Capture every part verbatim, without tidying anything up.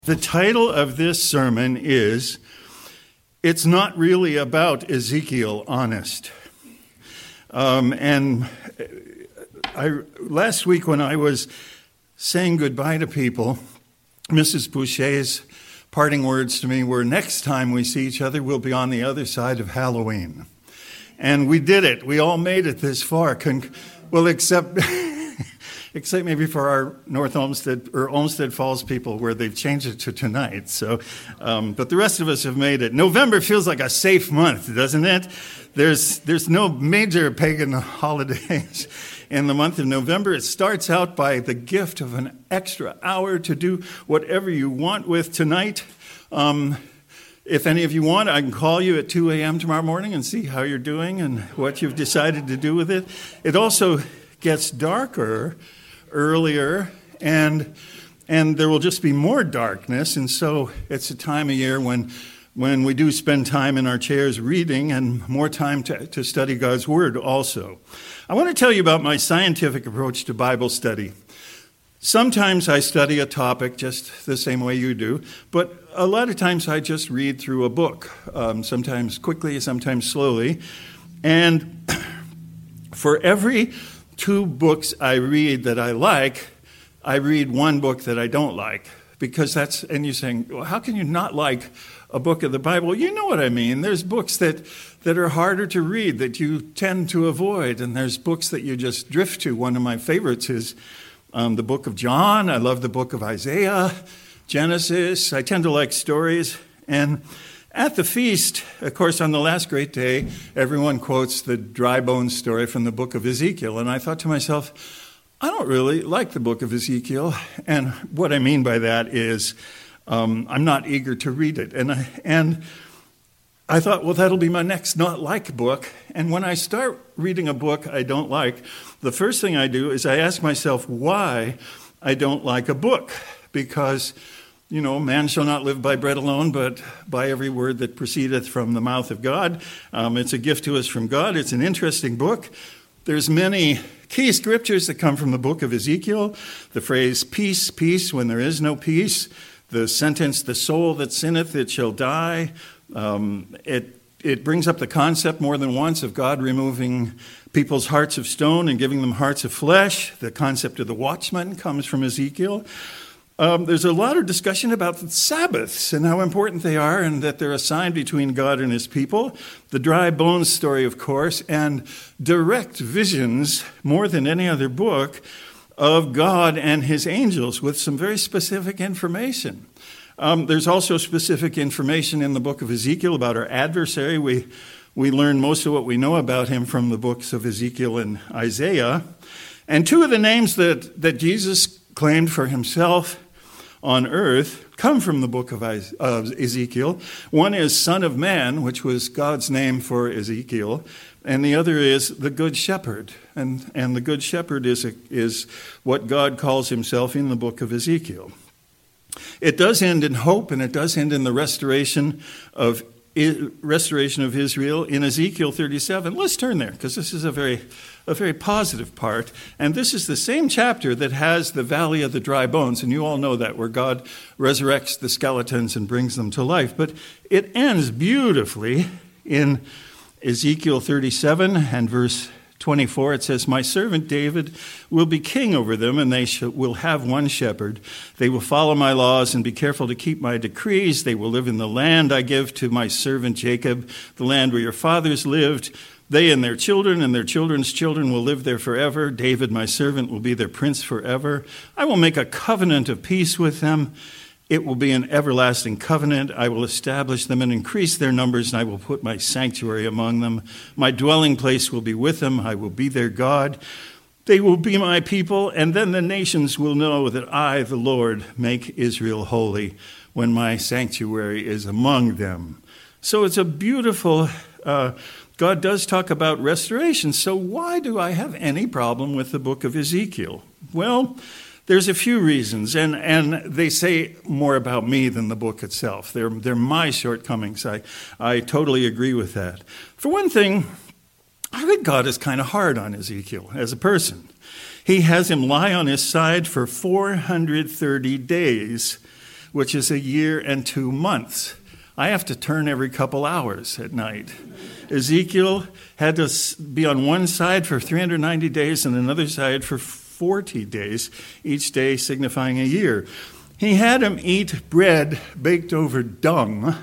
The title of this sermon is, It's Not Really About Ezekiel, Honest. Um, and I, last week when I was saying goodbye to people, Missus Boucher's parting words to me were, next time we see each other, we'll be on the other side of Halloween. And we did it. We all made it this far. Con- well, except... Except maybe for our North Olmsted or Olmsted Falls people where they've changed it to tonight. So, um, but the rest of us have made it. November feels like a safe month, doesn't it? There's there's no major pagan holidays in the month of November. It starts out by the gift of an extra hour to do whatever you want with tonight. Um, if any of you want, I can call you at two a.m. tomorrow morning and see how you're doing and what you've decided to do with it. It also gets darker earlier, and and there will just be more darkness, and so it's a time of year when when we do spend time in our chairs reading and more time to, to study God's Word also. I want to tell you about my scientific approach to Bible study. Sometimes I study a topic just the same way you do, but a lot of times I just read through a book, um, sometimes quickly, sometimes slowly, and for every two books I read that I like, I read one book that I don't like. Because that's, and you're saying, well, how can you not like a book of the Bible? You know what I mean. There's books that, that are harder to read, that you tend to avoid, and there's books that you just drift to. One of my favorites is um, the book of John. I love the book of Isaiah, Genesis. I tend to like stories. And at the feast, of course, on the last great day, everyone quotes the dry bones story from the book of Ezekiel. And I thought to myself, I don't really like the book of Ezekiel. And what I mean by that is um, I'm not eager to read it. And I, and I thought, well, that'll be my next not like book. And when I start reading a book I don't like, the first thing I do is I ask myself why I don't like a book. Because You know, man shall not live by bread alone, but by every word that proceedeth from the mouth of God. Um, it's a gift to us from God. It's an interesting book. There's many key scriptures that come from the book of Ezekiel. The phrase, peace, peace, when there is no peace. The sentence, the soul that sinneth, it shall die. Um, it, it brings up the concept more than once of God removing people's hearts of stone and giving them hearts of flesh. The concept of the watchman comes from Ezekiel. Um, there's a lot of discussion about the Sabbaths and how important they are and that they're a sign between God and his people. The dry bones story, of course, and direct visions, more than any other book, of God and his angels with some very specific information. Um, there's also specific information in the book of Ezekiel about our adversary. We, we learn most of what we know about him from the books of Ezekiel and Isaiah. And two of the names that, that Jesus claimed for himself on earth come from the book of Ezekiel. One is Son of Man, which was God's name for Ezekiel, and the other is the Good Shepherd. And, and the Good Shepherd is, a, is what God calls himself in the book of Ezekiel. It does end in hope, and it does end in the restoration of restoration of Israel in Ezekiel thirty-seven. Let's turn there, because this is a very, a very positive part. And this is the same chapter that has the Valley of the Dry Bones, and you all know that, where God resurrects the skeletons and brings them to life. But it ends beautifully in Ezekiel thirty-seven and verse twenty-four. It says, My servant David will be king over them, and they sh- will have one shepherd. They will follow my laws and be careful to keep my decrees. They will live in the land I give to my servant Jacob, the land where your fathers lived. They and their children and their children's children will live there forever. David, my servant, will be their prince forever. I will make a covenant of peace with them. It will be an everlasting covenant. I will establish them and increase their numbers, and I will put my sanctuary among them. My dwelling place will be with them. I will be their God. They will be my people, and then the nations will know that I, the Lord, make Israel holy when my sanctuary is among them. So it's a beautiful, uh, God does talk about restoration. So why do I have any problem with the book of Ezekiel? Well, there's a few reasons, and, and they say more about me than the book itself. They're, they're my shortcomings. I, I totally agree with that. For one thing, I think God is kind of hard on Ezekiel as a person. He has him lie on his side for four hundred thirty days which is a year and two months. I have to turn every couple hours at night. Ezekiel had to be on one side for three hundred ninety days and another side for forty days, each day signifying a year. He had him eat bread baked over dung,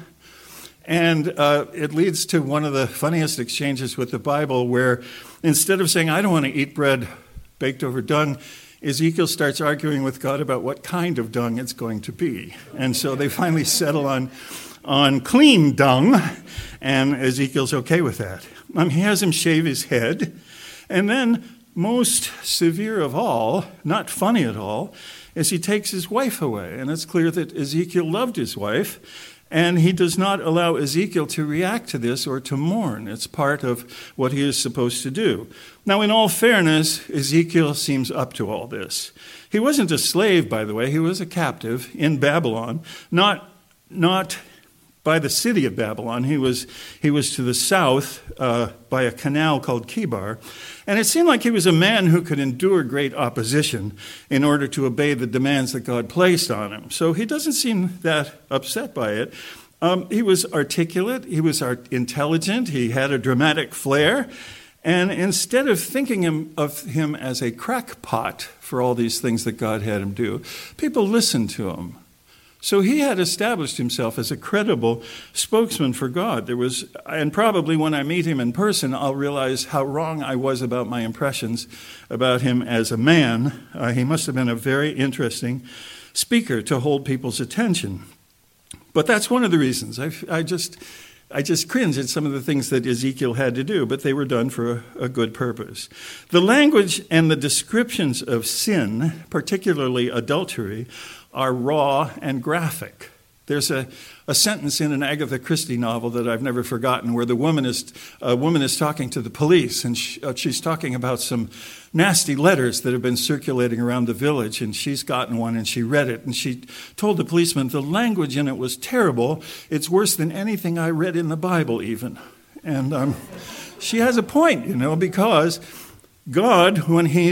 and uh, it leads to one of the funniest exchanges with the Bible where instead of saying, I don't want to eat bread baked over dung, Ezekiel starts arguing with God about what kind of dung it's going to be. And so they finally settle on on clean dung, and Ezekiel's okay with that. Um, he has him shave his head, and then most severe of all, not funny at all, is he takes his wife away. And it's clear that Ezekiel loved his wife, and he does not allow Ezekiel to react to this or to mourn. It's part of what he is supposed to do. Now, in all fairness, Ezekiel seems up to all this. He wasn't a slave, by the way. He was a captive in Babylon, not not by the city of Babylon. He was he was to the south uh, by a canal called Kibar. And it seemed like he was a man who could endure great opposition in order to obey the demands that God placed on him. So he doesn't seem that upset by it. Um, he was articulate. He was art- intelligent. He had a dramatic flair. And instead of thinking him, of him as a crackpot for all these things that God had him do, people listened to him. So he had established himself as a credible spokesman for God. There was, and probably when I meet him in person, I'll realize how wrong I was about my impressions about him as a man. Uh, he must have been a very interesting speaker to hold people's attention. But that's one of the reasons. I, I just, I just cringe at some of the things that Ezekiel had to do, but they were done for a, a good purpose. The language and the descriptions of sin, particularly adultery, are raw and graphic. There's a, a sentence in an Agatha Christie novel that I've never forgotten where the woman is, a woman is talking to the police, and she, uh, she's talking about some nasty letters that have been circulating around the village, and she's gotten one, and she read it, and she told the policeman, the language in it was terrible. It's worse than anything I read in the Bible even. And um, she has a point, you know, because God, when he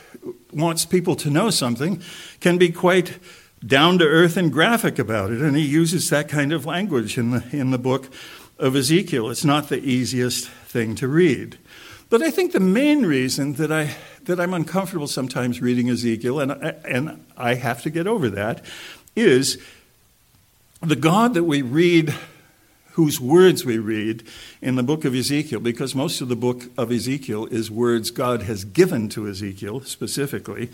wants people to know something, can be quite down to earth and graphic about it, and he uses that kind of language in the in the book of Ezekiel. It's not the easiest thing to read, but I think the main reason that I that I'm uncomfortable sometimes reading Ezekiel, and I, and I have to get over that, is the God that we read, whose words we read in the book of Ezekiel, because most of the book of Ezekiel is words God has given to Ezekiel specifically,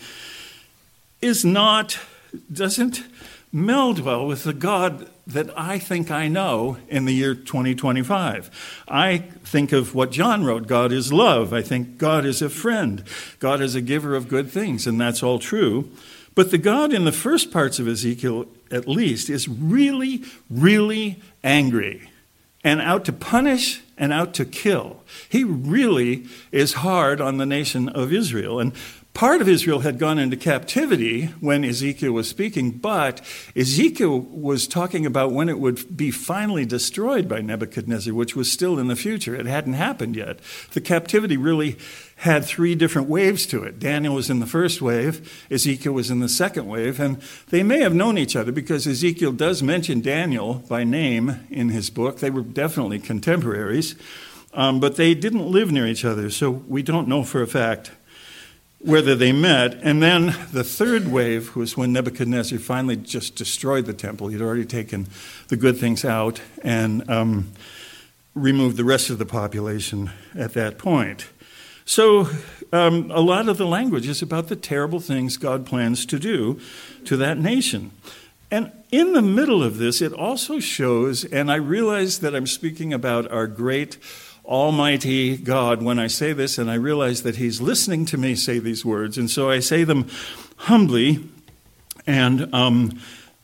is not. doesn't meld well with the God that I think I know in the year twenty twenty-five. I think of what John wrote, God is love. I think God is a friend. God is a giver of good things, and that's all true. But the God in the first parts of Ezekiel, at least, is really, really angry and out to punish and out to kill. He really is hard on the nation of Israel. And part of Israel had gone into captivity when Ezekiel was speaking, but Ezekiel was talking about when it would be finally destroyed by Nebuchadnezzar, which was still in the future. It hadn't happened yet. The captivity really had three different waves to it. Daniel was in the first wave, Ezekiel was in the second wave, and they may have known each other because Ezekiel does mention Daniel by name in his book. They were definitely contemporaries, um, but they didn't live near each other, so we don't know for a fact whether they met. And then the third wave was when Nebuchadnezzar finally just destroyed the temple. He'd already taken the good things out and um, removed the rest of the population at that point. So um, a lot of the language is about the terrible things God plans to do to that nation. And in the middle of this, it also shows, and I realize that I'm speaking about our great Almighty God when I say this, and I realize that he's listening to me say these words, and so I say them humbly and um,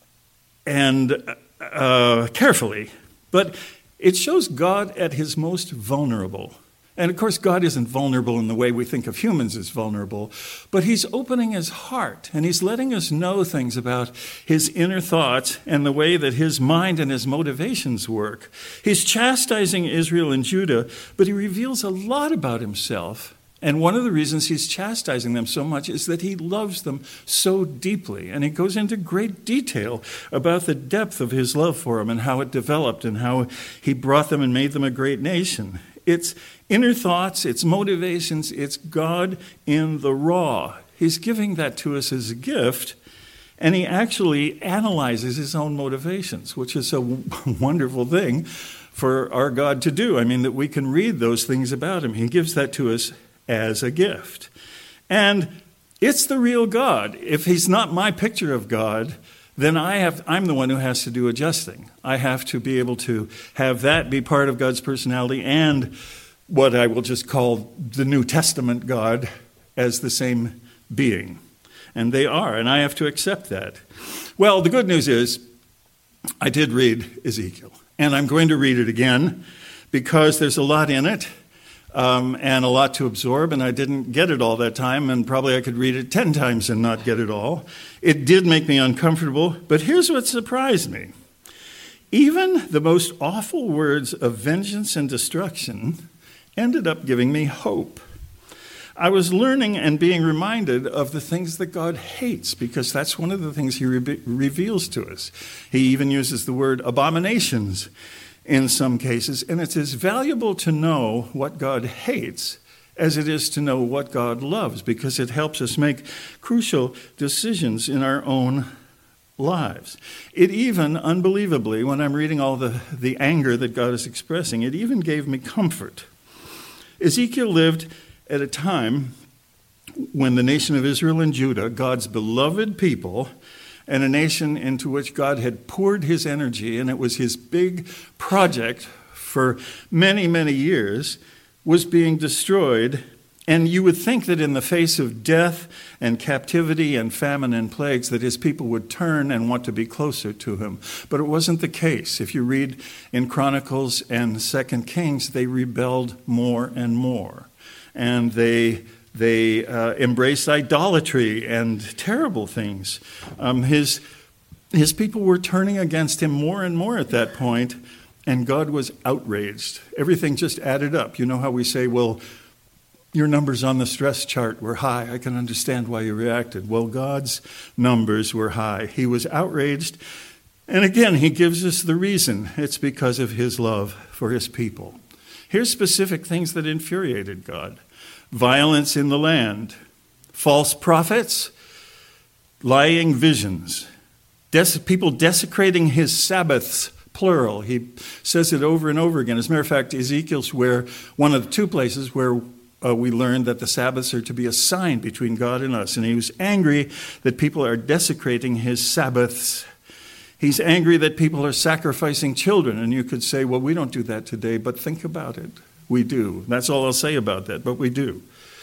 and uh, carefully. But it shows God at his most vulnerable. And of course, God isn't vulnerable in the way we think of humans as vulnerable, but he's opening his heart, and he's letting us know things about his inner thoughts and the way that his mind and his motivations work. He's chastising Israel and Judah, but he reveals a lot about himself And one of the reasons he's chastising them so much is that he loves them so deeply. And he goes into great detail about the depth of his love for them and how it developed and how he brought them and made them a great nation. It's inner thoughts, it's motivations, it's God in the raw. He's giving that to us as a gift, and he actually analyzes his own motivations, which is a wonderful thing for our God to do. I mean, that we can read those things about him. He gives that to us as a gift. And it's the real God. If he's not my picture of God, then I have, I'm the one who has to do adjusting. I have to be able to have that be part of God's personality and what I will just call the New Testament God as the same being. And they are, and I have to accept that. Well, the good news is I did read Ezekiel, and I'm going to read it again because there's a lot in it. Um, and a lot to absorb, and I didn't get it all that time, and probably I could read it ten times and not get it all. It did make me uncomfortable, but here's what surprised me. Even the most awful words of vengeance and destruction ended up giving me hope. I was learning and being reminded of the things that God hates, because that's one of the things he re- reveals to us. He even uses the word abominations in some cases, and it's as valuable to know what God hates as it is to know what God loves, because it helps us make crucial decisions in our own lives. It even, unbelievably, when I'm reading all the, the anger that God is expressing, it even gave me comfort. Ezekiel lived at a time when the nation of Israel and Judah, God's beloved people, and a nation into which God had poured his energy, and it was his big project for many, many years, was being destroyed. And you would think that in the face of death and captivity and famine and plagues, that his people would turn and want to be closer to him. But it wasn't the case. If you read in Chronicles and Second Kings, they rebelled more and more. And they They uh, embraced idolatry and terrible things. Um, his, his people were turning against him more and more at that point, and God was outraged. Everything just added up. You know how we say, well, your numbers on the stress chart were high. I can understand why you reacted. Well, God's numbers were high. He was outraged. And again, he gives us the reason. It's because of his love for his people. Here's specific things that infuriated God. Violence in the land, false prophets, lying visions, des- people desecrating his Sabbaths, plural. He says it over and over again. As a matter of fact, Ezekiel's where one of the two places where uh, we learned that the Sabbaths are to be a sign between God and us. And he was angry that people are desecrating his Sabbaths. He's angry that people are sacrificing children. And you could say, well, we don't do that today, but think about it. We do. That's all I'll say about that, but we do.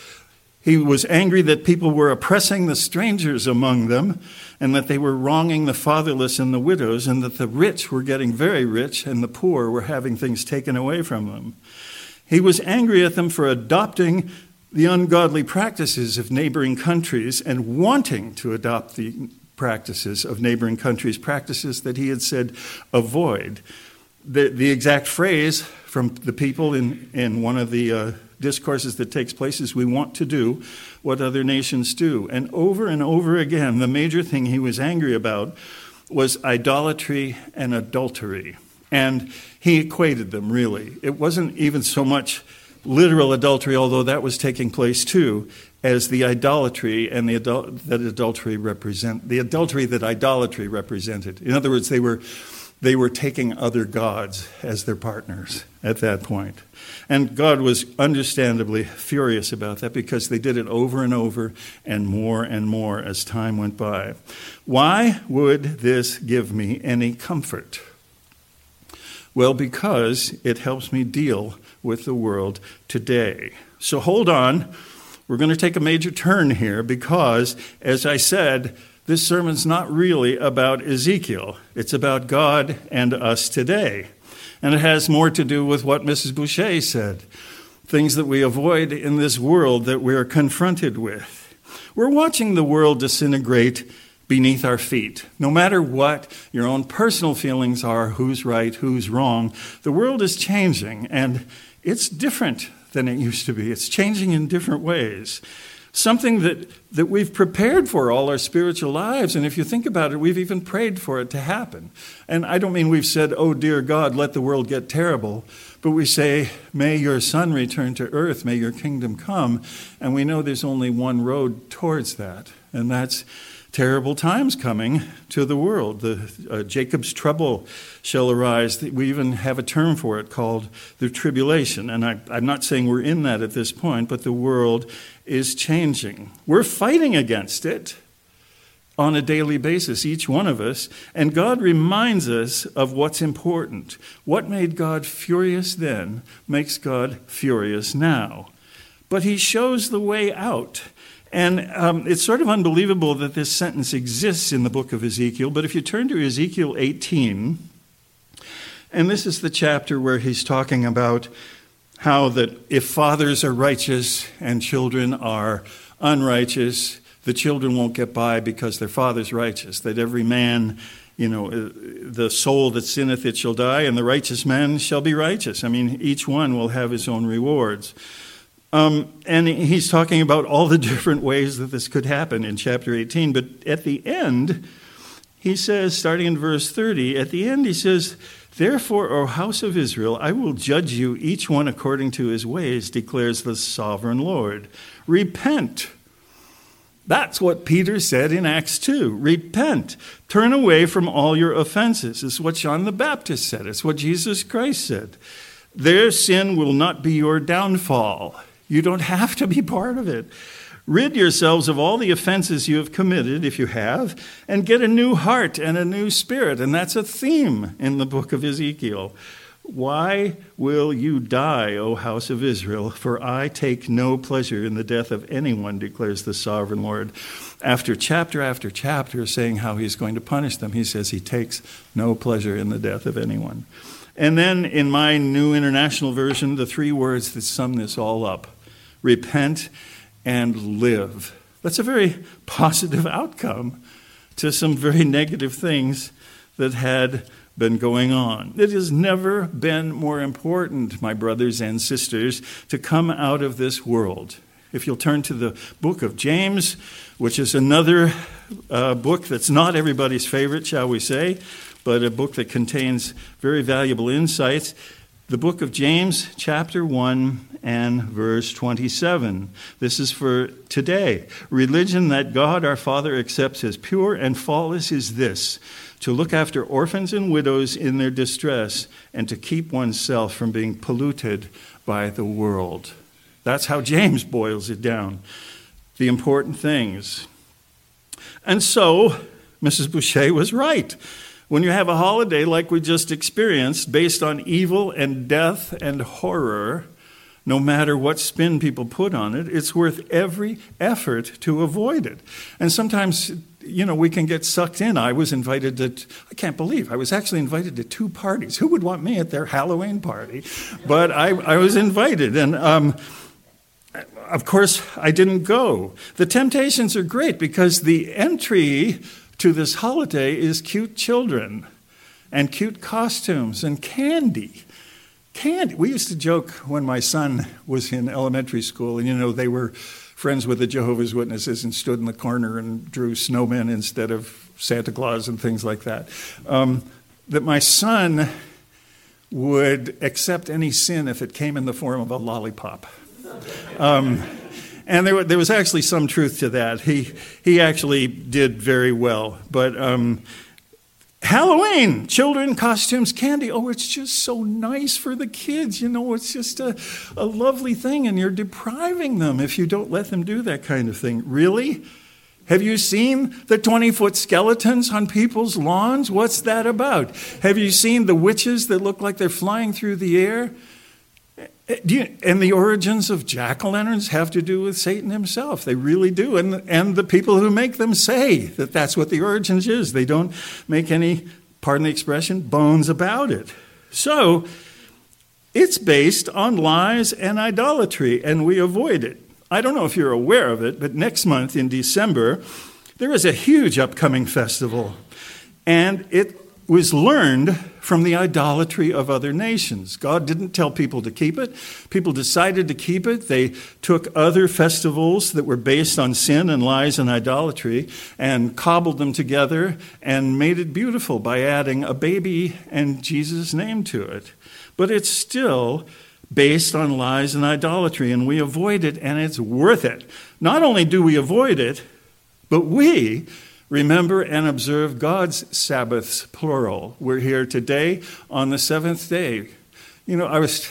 He was angry that people were oppressing the strangers among them, and that they were wronging the fatherless and the widows, and that the rich were getting very rich and the poor were having things taken away from them. He was angry at them for adopting the ungodly practices of neighboring countries and wanting to adopt the practices of neighboring countries, practices that he had said avoid. The, the exact phrase from the people in, in one of the uh, discourses that takes place is, we want to do what other nations do. And over and over again, the major thing he was angry about was idolatry and adultery. And he equated them, really. It wasn't even so much literal adultery, although that was taking place too, as the idolatry and the adul- that adultery represent, the adultery that idolatry represented. In other words, they were They were taking other gods as their partners at that point. And God was understandably furious about that, because they did it over and over and more and more as time went by. Why would this give me any comfort? Well, because it helps me deal with the world today. So hold on. We're going to take a major turn here, because, as I said, this sermon's not really about Ezekiel. It's about God and us today. And it has more to do with what Missus Boucher said, things that we avoid in this world that we're confronted with. We're watching the world disintegrate beneath our feet. No matter what your own personal feelings are, who's right, who's wrong, the world is changing, and it's different than it used to be. It's changing in different ways. Something that, that we've prepared for all our spiritual lives. And if you think about it, we've even prayed for it to happen. And I don't mean we've said, oh, dear God, let the world get terrible. But we say, may your Son return to earth, may your kingdom come. And we know there's only one road towards that. And that's terrible times coming to the world. The uh, Jacob's trouble shall arise. We even have a term for it called the tribulation. And I, I'm not saying we're in that at this point, but the world is changing. We're fighting against it on a daily basis, each one of us. And God reminds us of what's important. What made God furious then makes God furious now. But he shows the way out. And um, it's sort of unbelievable that this sentence exists in the book of Ezekiel. But if you turn to Ezekiel eighteen, and this is the chapter where he's talking about how that if fathers are righteous and children are unrighteous, the children won't get by because their father's righteous. That every man, you know, the soul that sinneth, it shall die, and the righteous man shall be righteous. I mean, each one will have his own rewards. Um, and he's talking about all the different ways that this could happen in chapter eighteen. But at the end, he says, starting in verse thirty, at the end he says, therefore, O house of Israel, I will judge you each one according to his ways, declares the sovereign Lord. Repent. That's what Peter said in Acts two. Repent. Turn away from all your offenses. It's what John the Baptist said. It's what Jesus Christ said. Their sin will not be your downfall. You don't have to be part of it. Rid yourselves of all the offenses you have committed, if you have, and get a new heart and a new spirit. And that's a theme in the book of Ezekiel. Why will you die, O house of Israel? For I take no pleasure in the death of anyone, declares the sovereign Lord. After chapter after chapter saying how he's going to punish them, he says he takes no pleasure in the death of anyone. And then in my New International Version, the three words that sum this all up: repent and live. That's a very positive outcome to some very negative things that had been going on. It has never been more important, my brothers and sisters, to come out of this world. If you'll turn to the book of James, which is another uh, book that's not everybody's favorite, shall we say, but a book that contains very valuable insights. The book of James, chapter one and verse twenty-seven. This is for today. Religion that God our Father accepts as pure and faultless is this: to look after orphans and widows in their distress and to keep oneself from being polluted by the world. That's how James boils it down. The important things. And so, Missus Boucher was right. When you have a holiday like we just experienced, based on evil and death and horror, no matter what spin people put on it, it's worth every effort to avoid it. And sometimes, you know, we can get sucked in. I was invited to, I can't believe, I was actually invited to two parties. Who would want me at their Halloween party? But I, I was invited, and um, of course, I didn't go. The temptations are great because the entry to this holiday is cute children and cute costumes and candy. Candy. We used to joke when my son was in elementary school, and you know, they were friends with the Jehovah's Witnesses and stood in the corner and drew snowmen instead of Santa Claus and things like that, um, that my son would accept any sin if it came in the form of a lollipop. Um, And there, there was actually some truth to that. He he actually did very well. But um, Halloween, children, costumes, candy. Oh, it's just so nice for the kids. You know, it's just a, a lovely thing. And you're depriving them if you don't let them do that kind of thing. Really? Have you seen the twenty-foot skeletons on people's lawns? What's that about? Have you seen the witches that look like they're flying through the air? Do you, and the origins of jack-o'-lanterns have to do with Satan himself. They really do. And, and the people who make them say that that's what the origins is. They don't make any, pardon the expression, bones about it. So it's based on lies and idolatry, and we avoid it. I don't know if you're aware of it, but next month in December, there is a huge upcoming festival. And it was learned from the idolatry of other nations. God didn't tell people to keep it. People decided to keep it. They took other festivals that were based on sin and lies and idolatry and cobbled them together and made it beautiful by adding a baby and Jesus' name to it. But it's still based on lies and idolatry, and we avoid it, and it's worth it. Not only do we avoid it, but we remember and observe God's Sabbaths, plural. We're here today on the seventh day. You know, I was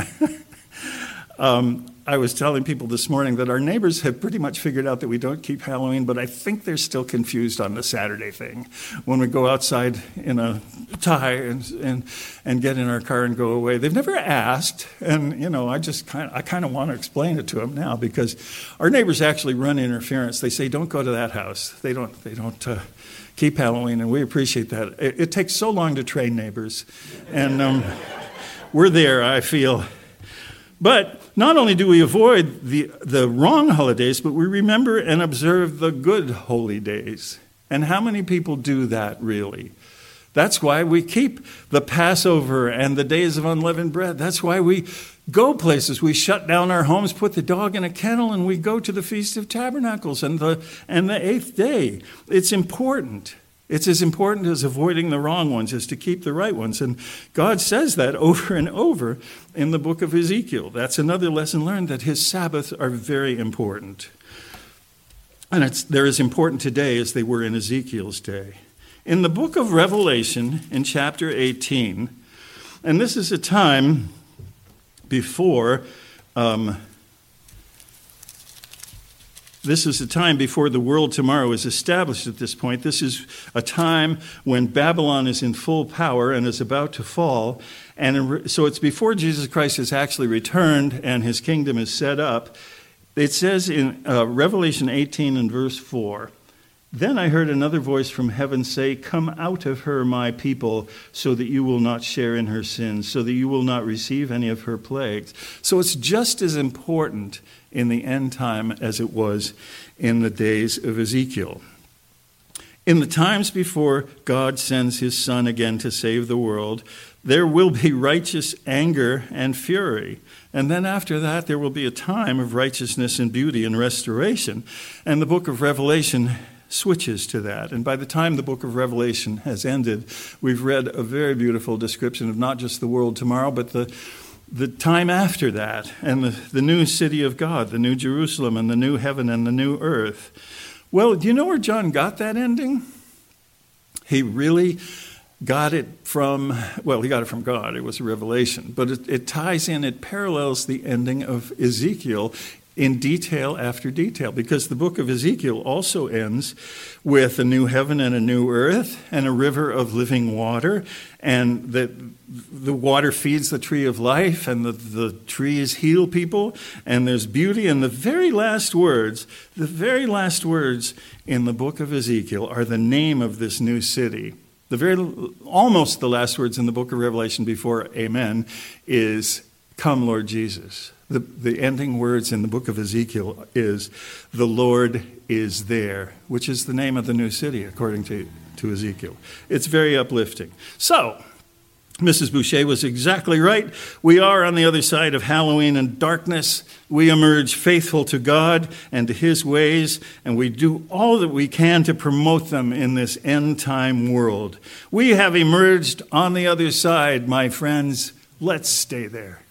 um, I was telling people this morning that our neighbors have pretty much figured out that we don't keep Halloween, but I think they're still confused on the Saturday thing. When we go outside in a tie and and, and get in our car and go away, they've never asked, and you know, I just kind of I kind of want to explain it to them now because our neighbors actually run interference. They say, "Don't go to that house." They don't they don't uh, keep Halloween, and we appreciate that. It, it takes so long to train neighbors, and um, we're there. I feel. But not only do we avoid the, the wrong holidays, but we remember and observe the good holy days. And how many people do that, really? That's why we keep the Passover and the days of unleavened bread. That's why we go places. We shut down our homes, put the dog in a kennel, and we go to the Feast of Tabernacles and the, and the eighth day. It's important. It's as important as avoiding the wrong ones as to keep the right ones. And God says that over and over in the book of Ezekiel. That's another lesson learned, that his Sabbaths are very important. And it's, they're as important today as they were in Ezekiel's day. In the book of Revelation, in chapter eighteen, and this is a time before... Um, This is a time before the world tomorrow is established at this point. This is a time when Babylon is in full power and is about to fall. And so it's before Jesus Christ has actually returned and his kingdom is set up. It says in uh, Revelation eighteen and verse four, "Then I heard another voice from heaven say, 'Come out of her, my people, so that you will not share in her sins, so that you will not receive any of her plagues.'" So it's just as important in the end time as it was in the days of Ezekiel. In the times before God sends his Son again to save the world, there will be righteous anger and fury. And then after that, there will be a time of righteousness and beauty and restoration. And the book of Revelation switches to that. And by the time the book of Revelation has ended, we've read a very beautiful description of not just the world tomorrow, but the the time after that, and the, the new city of God, the new Jerusalem, and the new heaven, and the new earth. Well, do you know where John got that ending? He really got it from, well, he got it from God. It was a revelation. But it, it ties in, it parallels the ending of Ezekiel in detail after detail, because the book of Ezekiel also ends with a new heaven and a new earth and a river of living water, and that the water feeds the tree of life, and the, the trees heal people, and there's beauty. And the very last words, the very last words in the book of Ezekiel are the name of this new city. The very, almost the last words in the book of Revelation before Amen is, "Come, Lord Jesus." The, the ending words in the book of Ezekiel is, "The Lord is there," which is the name of the new city, according to, to Ezekiel. It's very uplifting. So, Missus Boucher was exactly right. We are on the other side of Halloween and darkness. We emerge faithful to God and to his ways, and we do all that we can to promote them in this end-time world. We have emerged on the other side, my friends. Let's stay there.